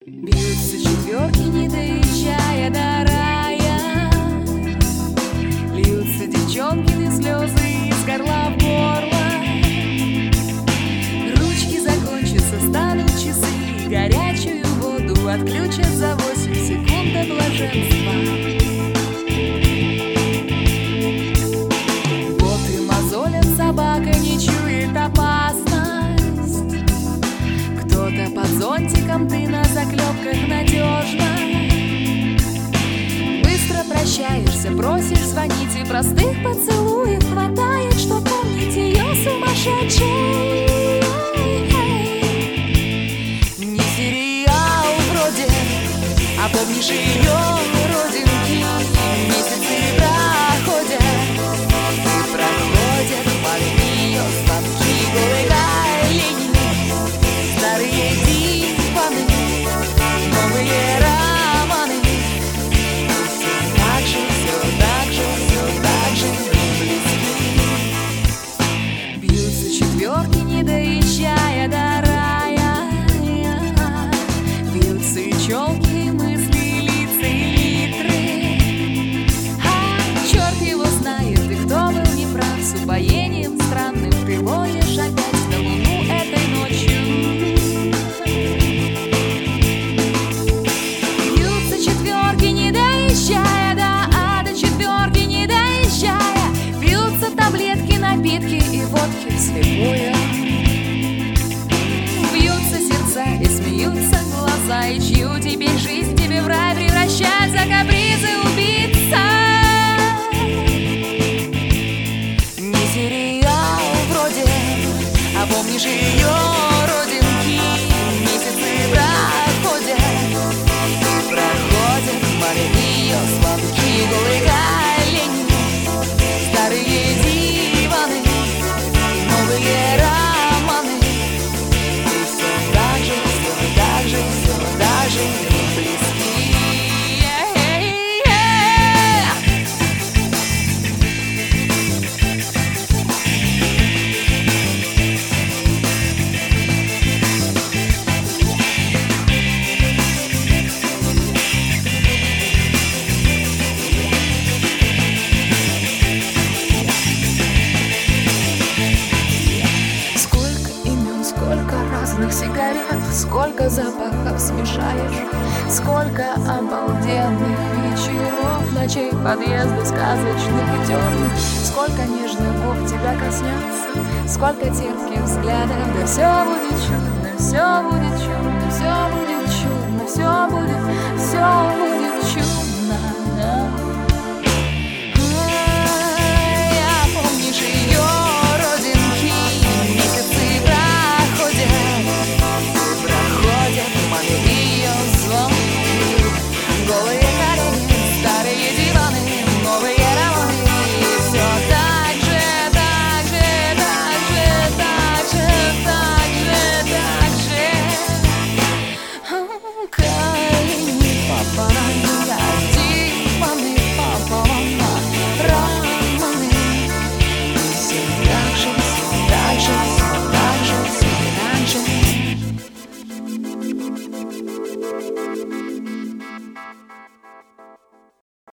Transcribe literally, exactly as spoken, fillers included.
Бьются четверки, не доезжая до рая. Льются девчонкины слезы из горла в горло. Ручки закончатся, станут часы, горячую воду отключат за восемь секунд до блаженства. Вот и мозолят, собака не чует опасность. Кто-то под зонтиком, ты на заклепках надежно. Быстро прощаешься, просишь звонить, и простых поцелуев хватает, чтоб помнить ее сумасшедшей. Не сериал вроде, а помнишь ее родинки. Месяцы проходят, и проходят под нее сладкие голые колени. Старые диваны, новые романы. Все так же, все так же, все так же не близки. Бьются четверки, не доезжая до рая. Бьются и челки, и мысли, лица и литры. А черт его знает, и кто был неправ. С упоением странным ты водишь опять на луну этой ночью. И водки вслепую. Бьются сердца и смеются глаза. И чью теперь жизнь тебе в рай превращать за капризы убийца? Не сериал вроде, а помнишь ее родинки. Месяцы проходят, и проходят моря ее сладкие голые колени. Старые диваны, новые романы. И все так же, все так же, все так же не близки. Сигарет, сколько запахов смешаешь, сколько обалденных вечеров, ночей, подъезды сказочных и темных, сколько нежных губ тебя коснется, сколько терпких взглядов. Да все будет чудно, все будет чудно, все будет